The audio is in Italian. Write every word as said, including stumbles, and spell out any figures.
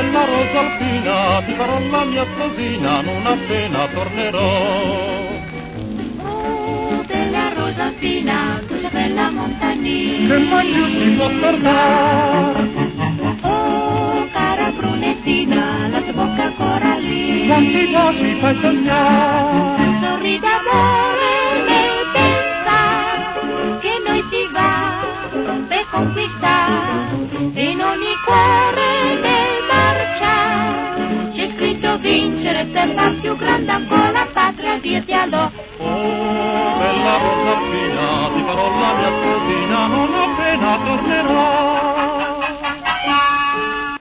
bella Rosalpina, ti farò la mia sposina non appena tornerò. Oh, bella Rosalpina, questa bella montanina, che mai più si può perdere. Oh, cara brunettina, la tua bocca corallina, Quanti baci fai sognare. sorride amore nel pensare che noi si va per conquistare, in ogni cuore del marciare c'è scritto vincere, per la più grande ancora patria, dirti allò. Oh, bella Rosalpina, ti farò la mia sposina non appena tornerò.